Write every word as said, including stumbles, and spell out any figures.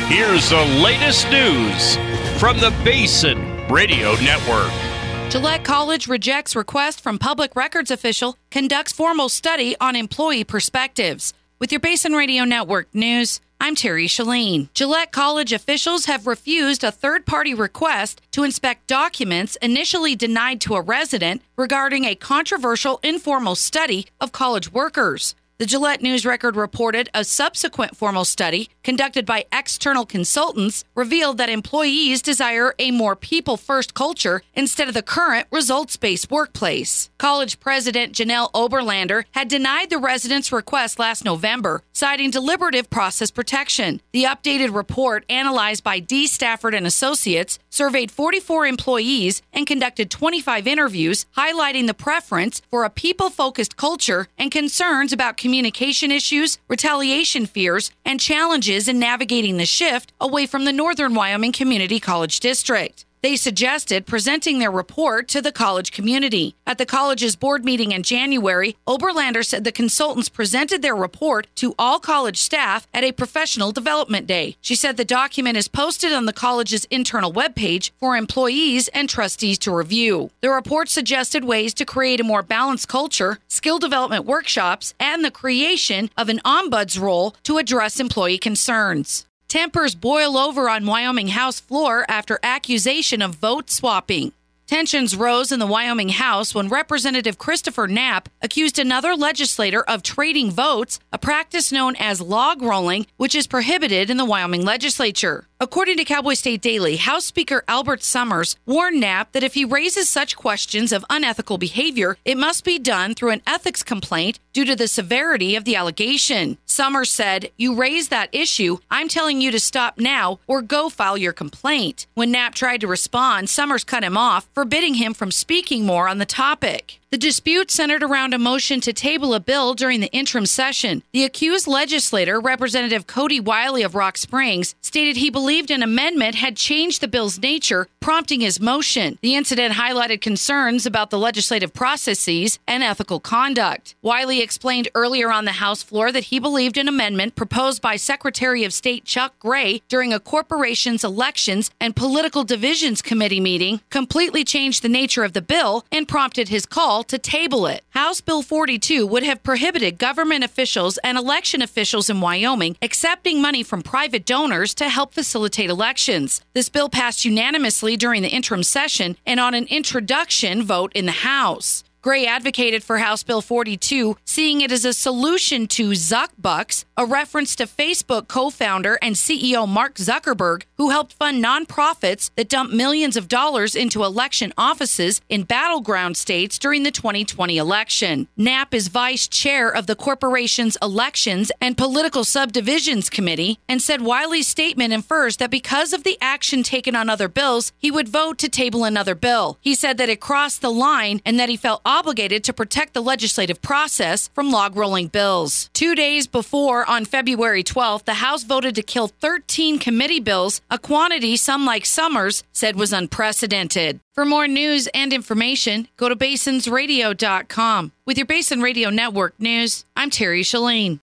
Here's the latest news from the Basin Radio Network. Gillette College rejects request from public records official, conducts formal study on employee perspectives. With your Basin Radio Network news, I'm Terry Shalene. Gillette College officials have refused a third-party request to inspect documents initially denied to a resident regarding a controversial informal study of college workers. The Gillette News Record reported a subsequent formal study conducted by external consultants revealed that employees desire a more people-first culture instead of the current results-based workplace. College President Janelle Oberlander had denied the residents' request last November, citing deliberative process protection. The updated report, analyzed by D. Stafford and Associates, surveyed forty-four employees and conducted twenty-five interviews, highlighting the preference for a people-focused culture and concerns about communication issues, retaliation fears, and challenges in navigating the shift away from the Northern Wyoming Community College District. They suggested presenting their report to the college community. At the college's board meeting in January, Oberlander said the consultants presented their report to all college staff at a professional development day. She said the document is posted on the college's internal webpage for employees and trustees to review. The report suggested ways to create a more balanced culture, skill development workshops, and the creation of an ombuds role to address employee concerns. Tempers boil over on Wyoming House floor after accusation of vote swapping. Tensions rose in the Wyoming House when Representative Christopher Knapp accused another legislator of trading votes, a practice known as log rolling, which is prohibited in the Wyoming legislature. According to Cowboy State Daily, House Speaker Albert Summers warned Knapp that if he raises such questions of unethical behavior, it must be done through an ethics complaint due to the severity of the allegation. Summers said, "You raise that issue, I'm telling you to stop now or go file your complaint." When Knapp tried to respond, Summers cut him off, forbidding him from speaking more on the topic. The dispute centered around a motion to table a bill during the interim session. The accused legislator, Representative Cody Wiley of Rock Springs, stated he believed an amendment had changed the bill's nature, prompting his motion. The incident highlighted concerns about the legislative processes and ethical conduct. Wiley explained earlier on the House floor that he believed an amendment proposed by Secretary of State Chuck Gray during a corporation's elections and political divisions committee meeting completely changed the nature of the bill and prompted his call to table it. House Bill forty-two would have prohibited government officials and election officials in Wyoming accepting money from private donors to help facilitate elections. This bill passed unanimously during the interim session and on an introduction vote in the House. Gray advocated for House Bill forty-two, seeing it as a solution to Zuckbucks, a reference to Facebook co-founder and C E O Mark Zuckerberg, who helped fund nonprofits that dumped millions of dollars into election offices in battleground states during the twenty twenty election. Knapp is vice chair of the corporation's Elections and Political Subdivisions Committee and said Wiley's statement infers that because of the action taken on other bills, he would vote to table another bill. He said that it crossed the line and that he felt obligated to protect the legislative process from log-rolling bills. Two days before, on February twelfth, the House voted to kill thirteen committee bills, a quantity some like Summers said was unprecedented. For more news and information, go to basins radio dot com. With your Basin Radio Network news, I'm Terry Shalene.